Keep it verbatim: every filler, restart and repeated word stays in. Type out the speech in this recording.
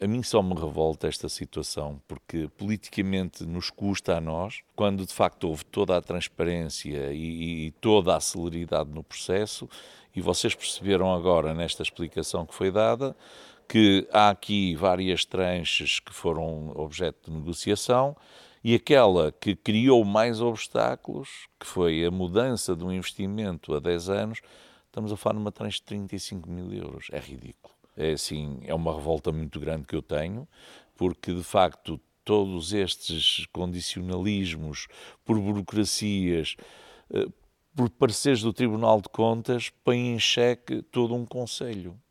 A mim só me revolta esta situação, porque politicamente nos custa a nós, quando de facto houve toda a transparência e, e toda a celeridade no processo, e vocês perceberam agora, nesta explicação que foi dada, que há aqui várias tranches que foram objeto de negociação, e aquela que criou mais obstáculos, que foi a mudança de um investimento a dez anos, estamos a falar numa tranche de trinta e cinco mil euros. É ridículo. É assim, é uma revolta muito grande que eu tenho, porque de facto todos estes condicionalismos, por burocracias, por pareceres do Tribunal de Contas, põem em xeque todo um conselho.